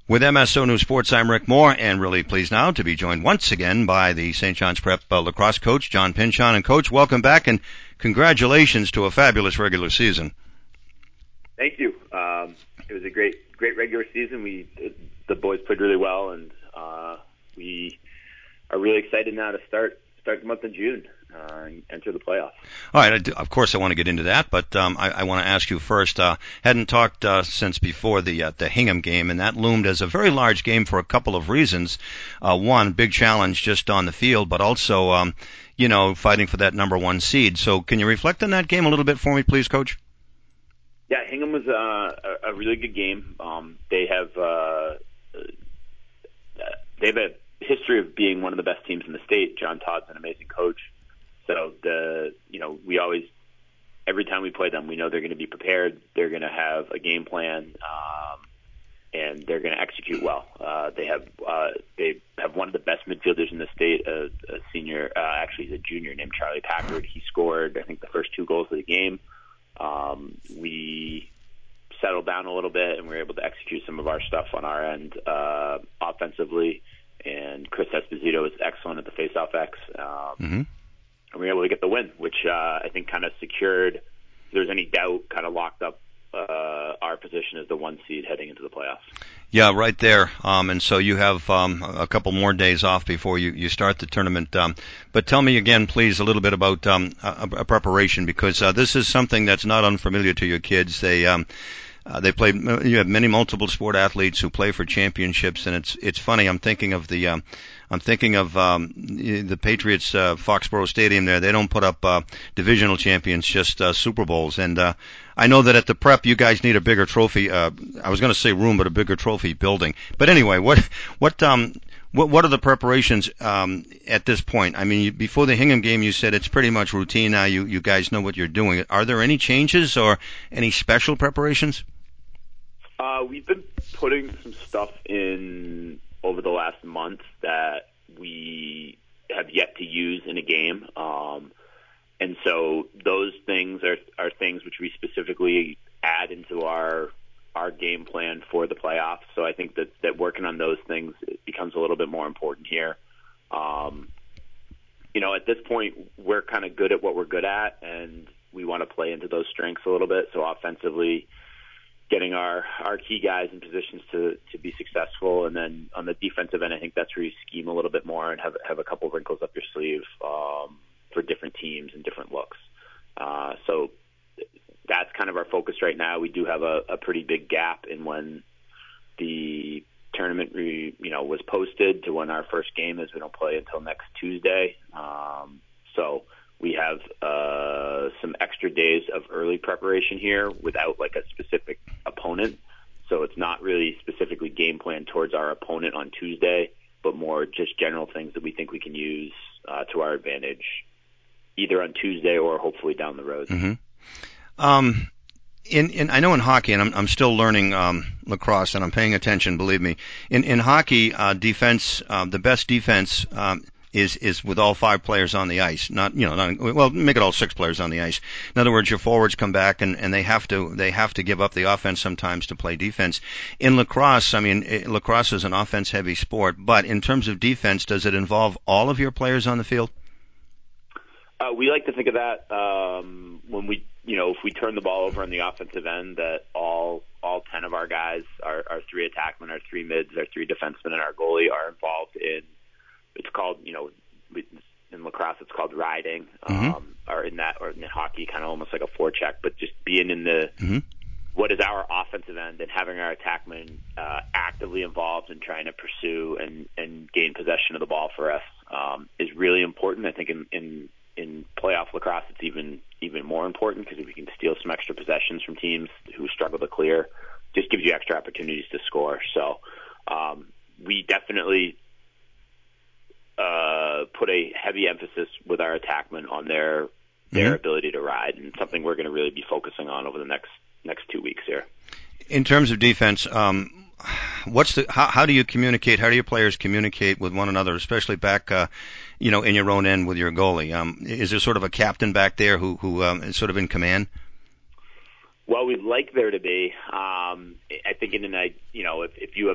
With MSO News Sports, I'm Rick Moore, and really pleased now to be joined once again by the St. John's Prep lacrosse coach, John Pynchon. And Coach, welcome back, and congratulations to a fabulous regular season. Thank you. It was a great regular season. The boys played really well, and we are really excited now to start the month of June and enter the playoffs. All right. Of course, I want to get into that, but I want to ask you first. Hadn't talked since before the Hingham game, and that loomed as a very large game for a couple of reasons. One, big challenge just on the field, but also, fighting for that number one seed. So, can you reflect on that game a little bit for me, please, Coach? Yeah, Hingham was a really good game. They have a history of being one of the best teams in the state. John Todd's an amazing coach. So we always, every time we play them, we know they're going to be prepared. They're going to have a game plan, and they're going to execute well. They have one of the best midfielders in the state, a senior, actually he's a junior named Charlie Packard. He scored, I think, the first 2 goals of the game. We settled down a little bit, and we were able to execute some of our stuff on our end offensively. And Chris Esposito was excellent at the faceoff X. And we were able to get the win, which I think kind of secured, if there was any doubt, kind of locked up our position as the 1 seed heading into the playoffs. Yeah, right there. And so you have a couple more days off before you start the tournament. But tell me again, please, a little bit about a preparation, because this is something that's not unfamiliar to your kids. They play. You have many multiple sport athletes who play for championships, and it's funny. I'm thinking of the Patriots Foxborough Stadium there. They don't put up divisional champions, just Super Bowls. And I know that at the Prep you guys need a bigger trophy. I was going to say room, but a bigger trophy building. But anyway, what are the preparations at this point? I mean, before the Hingham game, you said it's pretty much routine now. You guys know what you're doing. Are there any changes or any special preparations? We've been putting some stuff in over the last month that we have yet to use in a game. And so those things are things which we specifically add into our game plan for the playoffs. So I think that working on those things becomes a little bit more important here. At this point, we're kind of good at what we're good at, and we want to play into those strengths a little bit. So offensively, getting our key guys in positions to be successful. And then on the defensive end, I think that's where you scheme a little bit more and have a couple wrinkles up your sleeve for different teams and different looks. So that's kind of our focus right now. We do have a pretty big gap in when the tournament was posted to when our first game is. We don't play until next Tuesday. So we have some extra days of early preparation here without like a specific opponent. So it's not really specifically game plan towards our opponent on Tuesday, but more just general things that we think we can use to our advantage either on Tuesday or hopefully down the road. Mm-hmm. I know in hockey, and I'm still learning lacrosse, and I'm paying attention, believe me. In hockey, defense, the best defense is with all 5 players on the ice. Make it all 6 players on the ice. In other words, your forwards come back and they have to give up the offense sometimes to play defense. In lacrosse, lacrosse is an offense-heavy sport, but in terms of defense, does it involve all of your players on the field? We like to think of that when if we turn the ball over on the offensive end, that all 10 of our guys, our 3 attackmen, our 3 mids, our 3 defensemen, and our goalie are involved in. It's called, in lacrosse, it's called riding, or in hockey, kind of almost like a forecheck, but just being in the what is our offensive end and having our attackmen actively involved in trying to pursue and gain possession of the ball for us is really important. I think in playoff lacrosse, it's even more important, because if we can steal some extra possessions from teams who struggle to clear, just gives you extra opportunities to score. So we definitely put a heavy emphasis with our attackmen on their ability to ride, and something we're going to really be focusing on over the next 2 weeks here. In terms of defense, how do you communicate? How do your players communicate with one another, especially back, in your own end with your goalie? Is there sort of a captain back there who is sort of in command? Well, we'd like there to be. I think if you have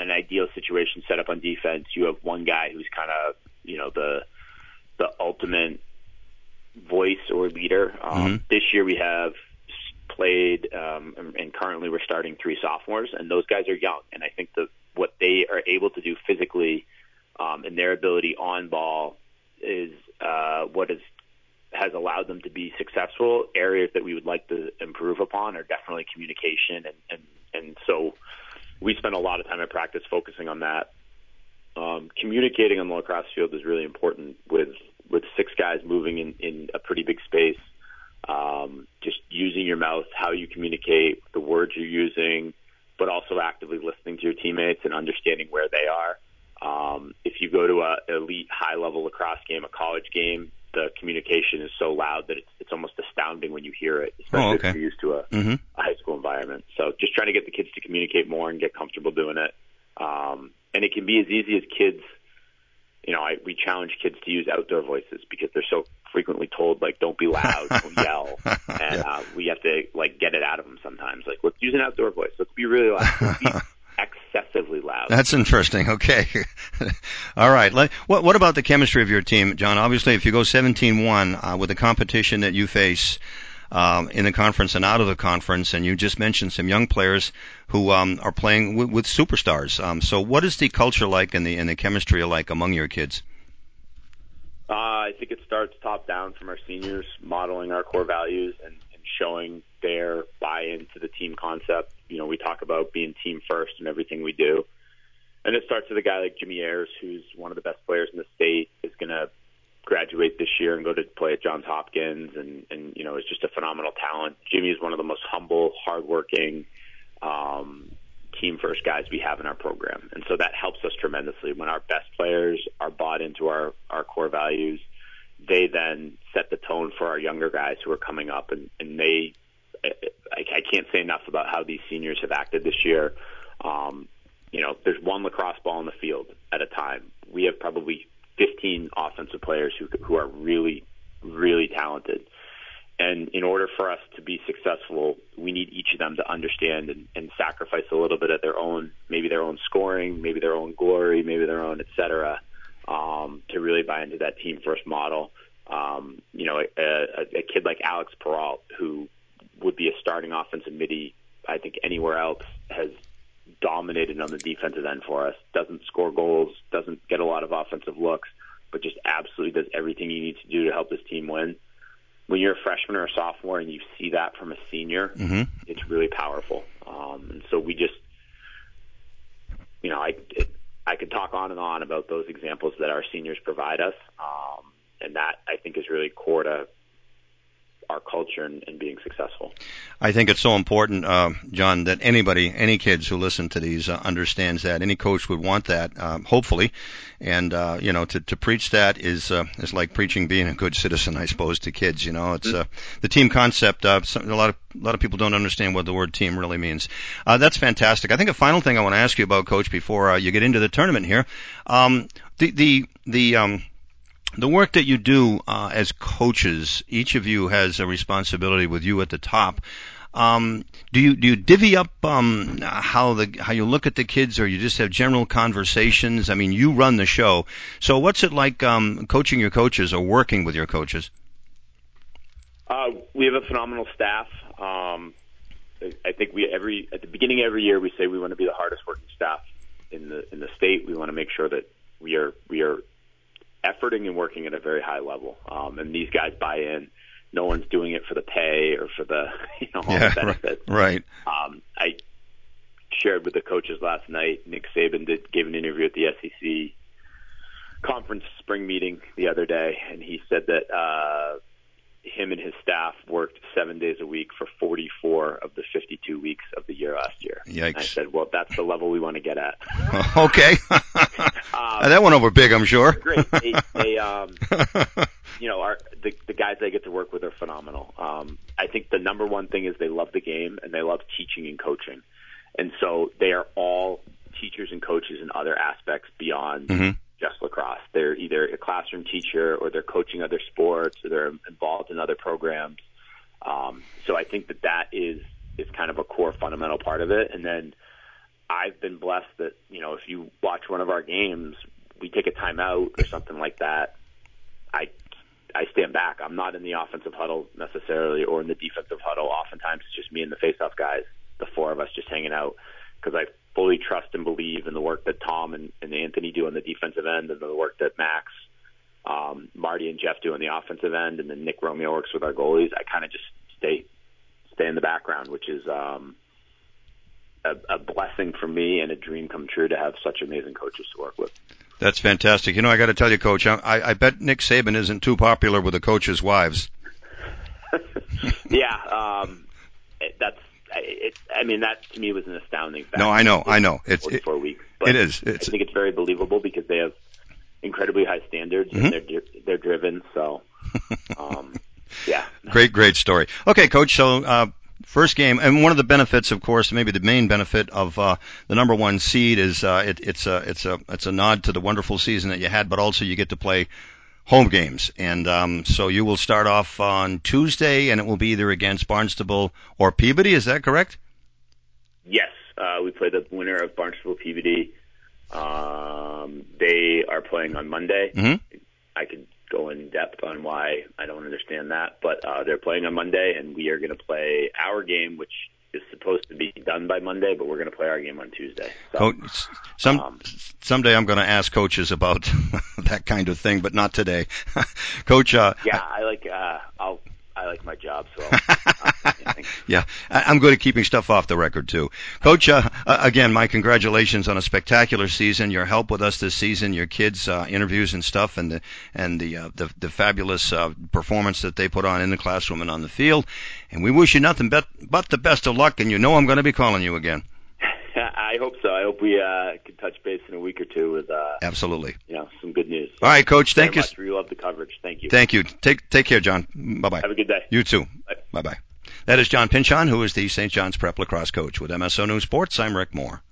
an ideal situation set up on defense, you have one guy who's kind of, the ultimate voice or leader. This year we have played, and currently we're starting 3 sophomores, and those guys are young. And I think what they are able to do physically, and their ability on ball is what has allowed them to be successful. Areas that we would like to improve upon are definitely communication, and so we spend a lot of time at practice focusing on that. Communicating on the lacrosse field is really important with 6 guys moving in a pretty big space. Just using your mouth, how you communicate, the words you're using, but also actively listening to your teammates and understanding where they are. If you go to an elite high-level lacrosse game, a college game, the communication is so loud that it's almost astounding when you hear it, especially if you're used to a high school environment. So just trying to get the kids to communicate more and get comfortable doing it. And it can be as easy as kids, we challenge kids to use outdoor voices because they're so frequently told, like, don't be loud, don't yell. And we have to, get it out of them sometimes. Like, let's use an outdoor voice. Let's be really loud. Let's be excessively loud. That's interesting. Okay. All right. What about the chemistry of your team, John? Obviously, if you go 17-1 with the competition that you face in the conference and out of the conference, and you just mentioned some young players who are playing with superstars. So what is the culture like and the chemistry like among your kids? I think it starts top down from our seniors, modeling our core values and showing their buy-in to the team concept. We talk about being team first in everything we do. And it starts with a guy like Jimmy Ayers, who's one of the best players in the state, is going to graduate this year and go to play at Johns Hopkins, and is just a phenomenal talent. Jimmy is one of the most humble, hardworking, team-first guys we have in our program. And so that helps us tremendously. When our best players are bought into our core values, they then set the tone for our younger guys who are coming up. And I can't say enough about how these seniors have acted this year. There's one lacrosse ball in the field at a time. We have probably 15 offensive players who are really, really talented. And in order for us to be successful, we need each of them to understand and sacrifice a little bit of maybe their own scoring, maybe their own glory, maybe their own et cetera, to really buy into that team first model. A kid like Alex Peralt, who would be a starting offensive midi, I think anywhere else, has dominated on the defensive end for us. Doesn't score goals, doesn't get a lot of offensive looks, but just absolutely does everything he needs to do to help this team win. When you're a freshman or a sophomore and you see that from a senior, it's really powerful. And so we just, I could talk on and on about those examples that our seniors provide us. And that, I think, is really core to our culture and being successful. I think it's so important, John, that any kids who listen to these understands that. Any coach would want that, hopefully. And, to preach that is like preaching being a good citizen, I suppose, to kids. It's the team concept. A lot of people don't understand what the word team really means. That's fantastic. I think a final thing I want to ask you about, Coach, before you get into the tournament here, the work that you do as coaches, each of you has a responsibility with you at the top. Do you divvy up how you look at the kids, or you just have general conversations? I mean, you run the show. So what's it like coaching your coaches or working with your coaches? We have a phenomenal staff. I think at the beginning of every year we say we want to be the hardest working staff in the state. We want to make sure that we are efforting and working at a very high level. And these guys buy in. No one's doing it for the pay or for the, all the benefits. Right. I shared with the coaches last night. Nick Saban gave an interview at the SEC conference spring meeting the other day, and he said that him and his staff worked 7 days a week for 44 of the 52 weeks of the year last year. Yikes. And I said, well, that's the level we want to get at. Okay. That went over big, I'm sure. Great. They the guys they get to work with are phenomenal. I think the number one thing is they love the game and they love teaching and coaching. And so they are all teachers and coaches in other aspects beyond just lacrosse. They're either a classroom teacher or they're coaching other sports or they're involved in other programs. So I think that is kind of a core fundamental part of it. And then I've been blessed that, if you watch one of our games, we take a timeout or something like that, I stand back. I'm not in the offensive huddle necessarily or in the defensive huddle. Oftentimes it's just me and the faceoff guys, the four of us just hanging out, because I fully trust and believe in the work that Tom and Anthony do on the defensive end, and the work that Max, Marty and Jeff do on the offensive end, and then Nick Romeo works with our goalies. I kind of just stay in the background, which is a blessing for me and a dream come true to have such amazing coaches to work with. That's fantastic. I got to tell you, Coach, I bet Nick Saban isn't too popular with the coaches' wives. Yeah, that to me was an astounding fact. No, I know. It's 4 weeks. But it is. I think it's very believable because they have incredibly high standards and they're driven. So, yeah. Great story. Okay, Coach. So, first game, and one of the benefits, of course, maybe the main benefit of the number one seed is it's a nod to the wonderful season that you had, but also you get to play home games. And so you will start off on Tuesday, and it will be either against Barnstable or Peabody. Is that correct? Yes. We play the winner of Barnstable Peabody. They are playing on Monday. Mm-hmm. I could go in depth on why I don't understand that, but they're playing on Monday, and we are going to play our game, which is supposed to be done by Monday, but we're going to play our game on Tuesday. So, someday I'm going to ask coaches about that kind of thing, but not today. Coach, yeah, I like my job, so yeah, I'm good at keeping stuff off the record too. Coach, again, my congratulations on a spectacular season. Your help with us this season, your kids' interviews and stuff, and the fabulous performance that they put on in the classroom and on the field. And we wish you nothing but the best of luck. And I'm going to be calling you again. I hope so. I hope we can touch base in a week or two with absolutely, some good news. All right, Coach. Thank you. We love the coverage. Thank you. Thank you. Take care, John. Bye-bye. Have a good day. You too. Bye-bye. That is John Pinchon, who is the St. John's Prep lacrosse coach. With MSO News Sports, I'm Rick Moore.